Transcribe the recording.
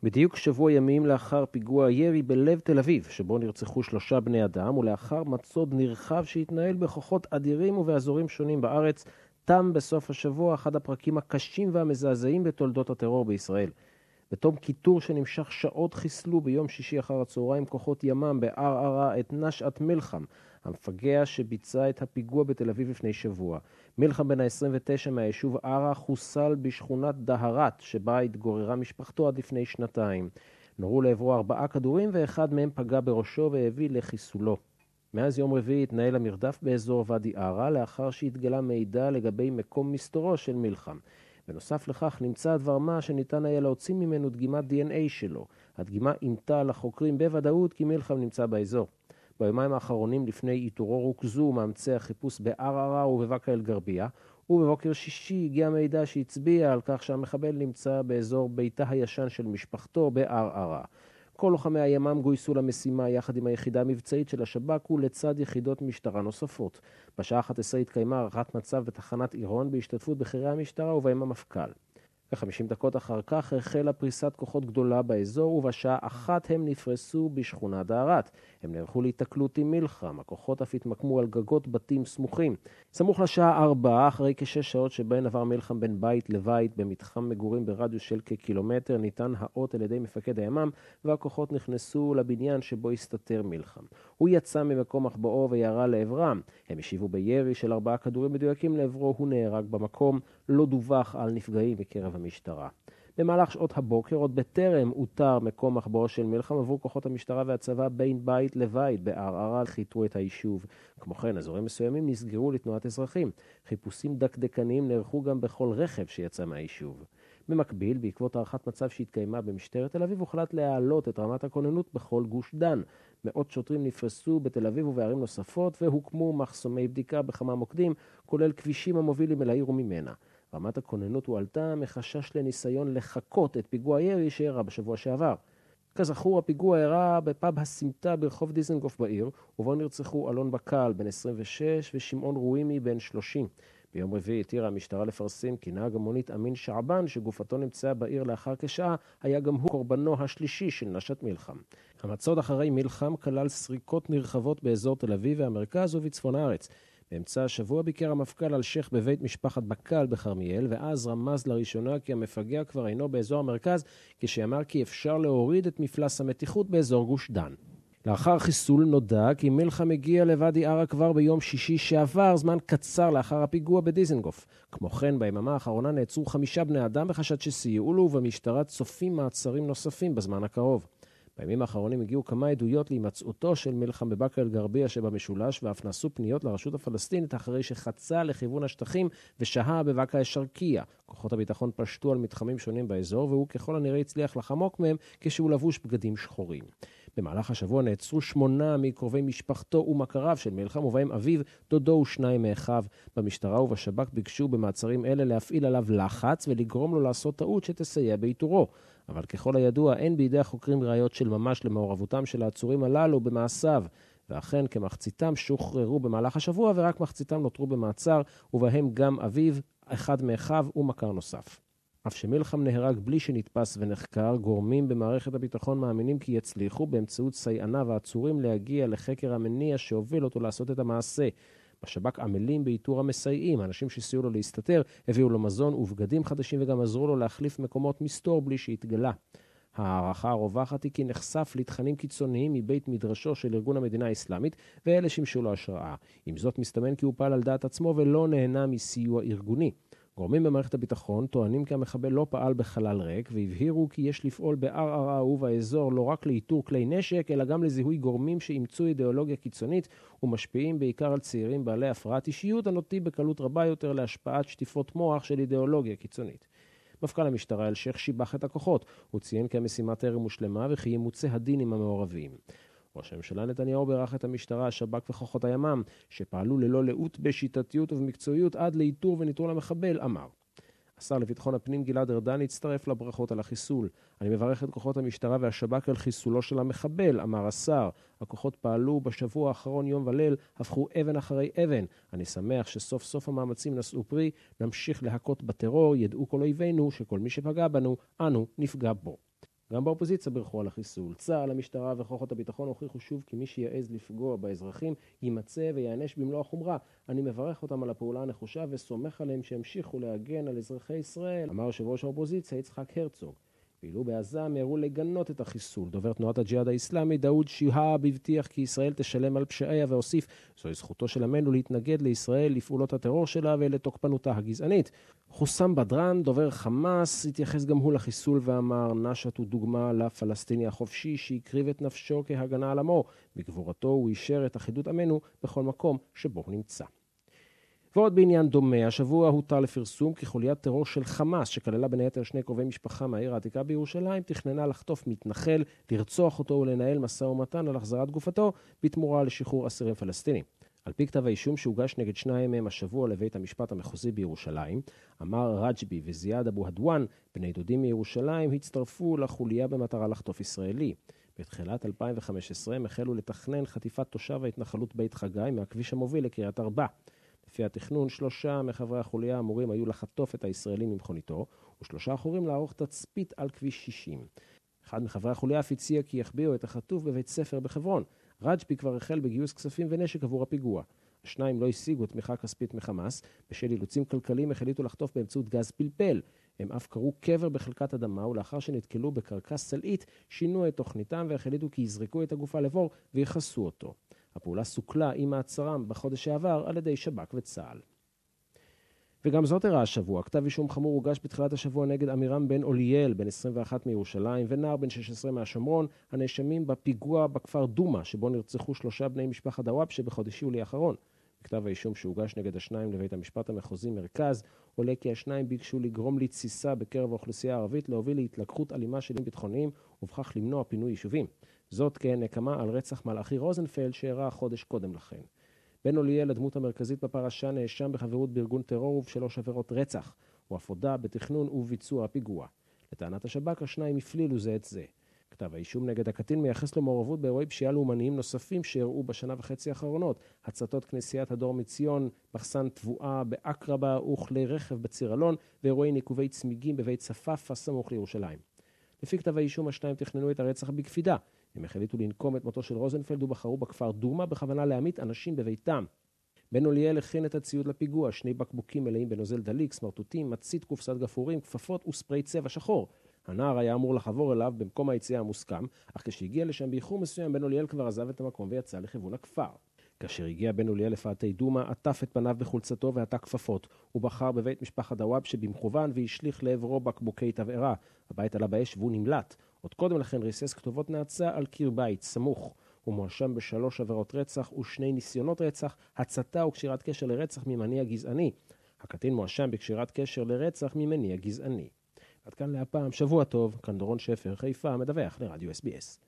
בדיוק שבוע ימים לאחר פיגוע ירי בלב תל אביב, שבו נרצחו 3 בני אדם, ולאחר מצוד נרחב שהתנהל בכוחות אדירים ובאזורים שונים בארץ, תם בסוף השבוע אחד הפרקים הקשים והמזעזעים בתולדות הטרור בישראל. בתום כיתור שנמשך שעות חיסלו ביום שישי אחר הצהריים כוחות ימ"מ בערערה את נשאת מלחם, המפגע שביצע את הפיגוע בתל אביב לפני שבוע. מלחם בן ה-29 מהיישוב ערה חוסל בשכונת דהרת, שבה התגוררה משפחתו עד לפני 2 נורו לעברו 4 כדורים ואחד מהם פגע בראשו והביא לחיסולו. מאז יום רביעי התנהל המרדף באזור ואדי ערה לאחר שהתגלה מידע לגבי מקום מסתורו של מלחם. בנוסף לכך נמצא דבר מה שניתן היה להוציא ממנו דגימת DNA שלו. הדגימה אימתה לחוקרים בוודאות כי מלחם נמצא באזור. ביומיים האחרונים לפני איתורו רוכזו מאמצי החיפוש בערערה ובבאקה אל גרבייה, ובבוקר שישי הגיע מידע שהצביע על כך שהמחבל נמצא באזור ביתה הישן של משפחתו בערערה. כל לוחמי הימ"מ גויסו למשימה יחד עם היחידה המבצעית של השב"כ ולצד יחידות משטרה נוספות. בשעה 11 התקיימה הערכת מצב בתחנת עירון בהשתתפות בכירי המשטרה ובהם המפכ"ל. ו50 דקות אחר כך החלה פריסת כוחות גדולה באזור, ובשעה 1 הם נפרסו בשכונת דהרת. הם נערכו להתקלות עם מלחם. הכוחות אף התמקמו על גגות בתים סמוכים. סמוך לשעה 4, אחרי כ6 שעות שבהן עבר מלחם בין בית לבית במתחם מגורים ברדיוס של כקילומטר, ניתן האות על ידי מפקד הימ"מ, והכוחות נכנסו לבניין שבו הסתתר מלחם. הוא יצא ממקום מחבואו וירה לעברם. הם השיבו בירי של 4 כדורים מדויקים לעברו, הוא נהרג במקום. לא דווח על נפגעים בקרב המשטרה. במהלך שעות הבוקר, עוד בטרם אותר מקום מחבואו של מלחם, עברו כוחות המשטרה והצבא בין בית לבית בערערה, חיתרו את היישוב. כמו כן, אזורים מסוימים נסגרו לתנועת אזרחים. חיפושים דקדקניים נערכו גם בכל רכב שיצא מהיישוב. במקביל, בעקבות הערכת מצב שהתקיימה במשטרת תל אביב, הוחלט להעלות את רמת הכוננות בכל גוש דן. מאות שוטרים נפרסו בתל אביב ובערים נוספות, והוקמו מחסומי בדיקה בכמה מוקדים, כולל כבישים המובילים אל העיר וממנה. רמת הכוננות הועלתה מחשש לניסיון לחקות את פיגוע הירי שאירע בשבוע שעבר. כזכור, הפיגוע אירע בפאב הסמטה ברחוב דיזנגוף בעיר, ובו נרצחו אלון בקל בן 26 ושמעון רואימי בן 30. ביום רביעי התירה המשטרה לפרסם כי נהג המונית אמין שעבן, שגופתו נמצאה בעיר לאחר כשעה, היה גם הוא קורבנו השלישי של נשאת מלחם. המצוד אחרי מלחם כלל סריקות נרחבות באזור תל אביב והמרכז ובצפון הארץ. באמצע השבוע ביקר המפכ"ל אלשיך בבית משפחת בקל בכרמיאל, ואז רמז לראשונה כי המפגע כבר אינו באזור המרכז, כשאמר כי אפשר להוריד את מפלס המתיחות באזור גוש דן. לאחר חיסול נודע כי מלחם הגיע לוואדי ערה כבר ביום שישי שעבר, זמן קצר לאחר הפיגוע בדיזנגוף. כמו כן, ביממה האחרונה נעצרו 5 בני אדם בחשד שסייעו לו, ובמשטרה צופים מעצרים נוספים בזמן הקרוב. בימים האחרונים הגיעו כמה עדויות להימצאותו של מלחם בבאקה אל גרבייה שבמשולש, ואף נעשו פניות לרשות הפלסטינית אחרי שחצה לכיוון השטחים ושהה בבאקה אל-שרקייה. כוחות הביטחון פשטו על מתחמים שונים באזור, והוא ככל הנראה הצליח לחמוק מהם כשהוא לבוש בגדים שחורים. במהלך השבוע נעצרו 8 מקרובי משפחתו ומכריו של מלחם, ובהם אביו, דודו ו2 מאחיו. במשטרה ובשב"כ ביקשו במעצרים אלה להפעיל עליו לחץ ולגרום לו לעשות טעות שתסייע באיתורו. אבל ככל הידוע אין בידי החוקרים ראיות של ממש למעורבותם של העצורים הללו במעשיו, ואכן כמחציתם שוחררו במהלך השבוע ורק מחציתם נותרו במעצר, ובהם גם אביו, אחד מאחיו ומכר נוסף. אף שמלחם נהרג בלי שנתפס ונחקר, גורמים במערכת הביטחון מאמינים כי יצליחו באמצעות סייעניו העצורים להגיע לחקר המניע שהוביל אותו לעשות את המעשה. בשב"כ עמלים באיתור המסייעים, אנשים שסייעו לו להסתתר, הביאו לו מזון ובגדים חדשים וגם עזרו לו להחליף מקומות מסתור בלי שהתגלה. הערכה הרווחת היא כי נחשף לתכנים קיצוניים מבית מדרשו של ארגון המדינה האסלאמית, ואלה שימשו לו השראה. עם זאת מסתמן כי הוא פעל על דעת עצמו ולא נהנה מסיוע ארגוני. גורמים במערכת הביטחון טוענים כי המחבל לא פעל בחלל ריק, והבהירו כי יש לפעול בערערה ובאזור לא רק לאיתור כלי נשק, אלא גם לזיהוי גורמים שאימצו אידיאולוגיה קיצונית ומשפיעים בעיקר על צעירים בעלי הפרעת אישיות, הנוטים בקלות רבה יותר להשפעת שטיפות מוח של אידיאולוגיה קיצונית. מפכ"ל המשטרה אלשיך שיבח את הכוחות. הוא ציין כי המשימה טרם הושלמה וכי ימוצה הדין עם המעורבים. ראש הממשלה נתניהו בירך את המשטרה, השב"כ וכוחות הימ"מ, שפעלו ללא לאות בשיטתיות ובמקצועיות עד לאיתור וניטרול המחבל, אמר. השר לביטחון הפנים גלעד ארדן הצטרף לברכות על החיסול. אני מברך את כוחות המשטרה והשב"כ על חיסולו של המחבל, אמר השר. הכוחות פעלו בשבוע האחרון יום וליל, הפכו אבן אחרי אבן. אני שמח שסוף סוף המאמצים נשאו פרי, נמשיך להכות בטרור, ידעו כל אויבינו שכל מי שפגע בנו, אנו נפגע בו. גם באופוזיציה בירכו על החיסול. צה"ל, המשטרה וכוחות הביטחון הוכיחו שוב כי מי שיעז לפגוע באזרחים יימצא ויענש במלוא החומרה. אני מברך אותם על הפעולה הנחושה וסומך עליהם שימשיכו להגן על אזרחי ישראל, אמר יושב ראש האופוזיציה יצחק הרצוג. פעילו בעזה מיהרו לגנות את החיסול. דובר תנועת הג'יהאד האסלאמי דאוד שיהאב הבטיח כי ישראל תשלם על פשעיה והוסיף, זוהי זכותו של עמנו להתנגד לישראל, לפעולות הטרור שלה ולתוקפנותה הגזענית. חוסם בדרן, דובר חמאס, התייחס גם הוא לחיסול ואמר, נשאת הוא דוגמה לפלסטיני החופשי שהקריב את נפשו כהגנה על עמו. בגבורתו הוא אישר את אחידות עמנו בכל מקום שבו הוא נמצא. ועוד בעניין דומה, השבוע הותר לפרסום כי חוליית טרור של חמאס, שכללה בין היתר 2 קרובי משפחה מהעיר העתיקה בירושלים, תכננה לחטוף מתנחל, לרצוח אותו ולנהל משא ומתן על החזרת גופתו בתמורה לשחרור אסירים פלסטינים. על פי כתב האישום שהוגש נגד 2 מהם השבוע לבית המשפט המחוזי בירושלים, אמר רג'בי וזיאד אבו הדואן, בני דודים מירושלים, הצטרפו לחוליה במטרה לחטוף ישראלי. בתחילת 2015 הם החלו לתכנן חטיפת תושב ההתנחלות בית חגי מהכביש המוביל לקריית ארבע. לפי התכנון, 3 מחברי החוליה אמורים היו לחטוף את הישראלים ממכוניתו, ו3 אחרים לערוך תצפית על כביש 60. אחד מחברי החוליה אף הציע כי יחביאו את החטוף בבית ספר בחברון. רג'בי כבר החל בגיוס כספים ונשק עבור הפיגוע. השניים לא השיגו תמיכה כספית מחמאס, בשל אילוצים כלכליים החליטו לחטוף באמצעות גז פלפל. הם אף קראו קבר בחלקת אדמה, ולאחר שנתקלו בקרקס סלעית, שינו את תוכניתם והחליטו כי יזרקו את הגופה לבור ויחסו אותו. הפעולה סוכלה עם מעצרם בחודש שעבר על ידי שב"כ וצה"ל. וגם זאת אירעה השבוע. כתב אישום חמור הוגש בתחילת השבוע נגד אמירם בן אוליאל, בן 21 מירושלים, ונער בן 16 מהשומרון, הנאשמים בפיגוע בכפר דומה, שבו נרצחו 3 בני משפחת דוואבשה בחודש יולי האחרון. בכתב האישום שהוגש נגד השניים לבית המשפט המחוזי מרכז, עולה כי השניים ביקשו לגרום לתסיסה בקרב האוכלוסייה הערבית, להוביל להתלקחות אלימה של ביטחוניים, ובכך למנוע פינוי יישובים. זאת כנקמה על רצח מלאכי רוזנפלד שאירע חודש קודם לכן. בן אוליאל, הדמות המרכזית בפרשה, נאשם בחברות בארגון טרור וב3 עבירות רצח. הוא אף הודה בתכנון וביצוע הפיגוע. לטענת השב"כ, השניים הפלילו זה את זה. כתב האישום נגד הקטין מייחס לו מעורבות באירועי פשיעה לאומניים נוספים שאירעו בשנה וחצי האחרונות. הצתות כנסיית הדור מציון, מחסן תבואה באקרבה וכלי רכב בציר אלון, ואירועי ניקובי צמיגים בבית צפאפא סמוך לירושלים. לפי כתב האישום, השניים תכננו את הרצח בקפידה. הם החליטו לנקום את מותו של רוזנפלד ובחרו בכפר דומה בכוונה להמית אנשים בביתם. בן אוליאל הכין את הציוד לפיגוע, 2 בקבוקים מלאים בנוזל דליק, סמרטוטים, מצית, קופסת גפורים, כפפות וספרי צבע שחור. הנער היה אמור לחבור אליו במקום היציאה המוסכם, אך כשהגיע לשם באיחור מסוים, בן אוליאל כבר עזב את המקום ויצא לכיוון הכפר. כאשר הגיע בן אוליאל לפאתי דומה, עטף את פניו בחולצתו ועטה כפפות. הוא בחר בבית משפחת דוואבשה במכוון והשליך לעברו בקבוקי תבערה. הבית עלה באש והוא נמלט. עוד קודם לכן ריסס כתובות נאצה על קיר בית סמוך. הוא מואשם ב3 עבירות רצח ו2 ניסיונות רצח, הצתה וקשירת קשר לרצח ממניע גזעני. הקטין מואשם בקשירת קשר לרצח ממניע גזעני. עד כאן להפעם, שבוע טוב, כאן דורון שפר, חיפה, מדווח לרדיו SBS.